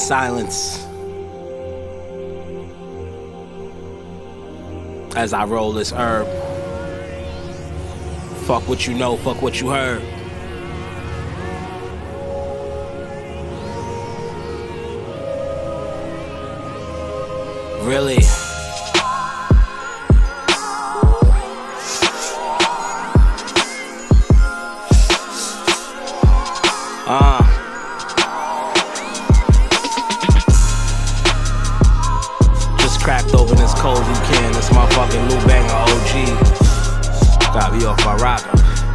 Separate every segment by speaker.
Speaker 1: silence as I roll this herb. Fuck what you know, fuck what you heard. Really? Just cracked open this cozy can. This motherfucking new banger OG. Got me off my rocker.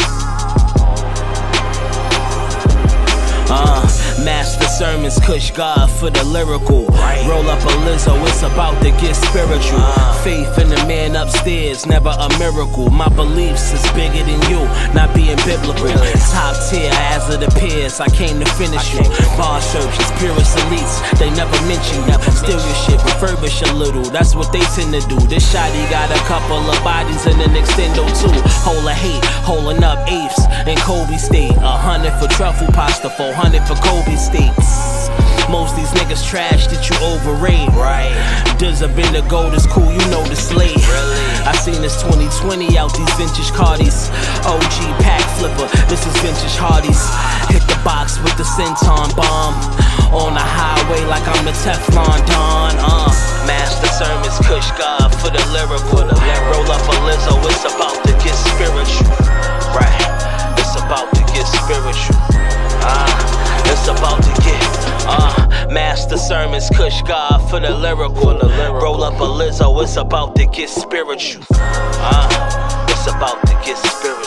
Speaker 1: Master sermons, Kush God for the lyrical. Roll up a Lizzo, it's about to get spiritual. Faith in the man upstairs, never a miracle. My beliefs is bigger than you, not being biblical. Top tier as it appears, I came to finish you. Bar searches, purest elites, they never mention you. Steal your shit, refurbish a little, that's what they tend to do. This shotty got a couple of bodies and an extendo too. Hole of hate, holding up apes in Kobe State. 100 for truffle pasta, 400 for Kobe States. Most these niggas trash that you overrate. Does a been the gold is cool, you know the slate. I seen this 2020 out these vintage Cardis. OG pack flipper, this is vintage Hardys. Hit the box with the Centon bomb. On the highway like I'm the Teflon Don. Master sermons, Kush God for the lyrical. Roll up a Lizzo, it's about to get spiritual. It's about to get spiritual. It's about to get Master sermons, Kush God for the lyrical. Roll up a Lizzo, it's about to get spiritual. It's about to get spiritual.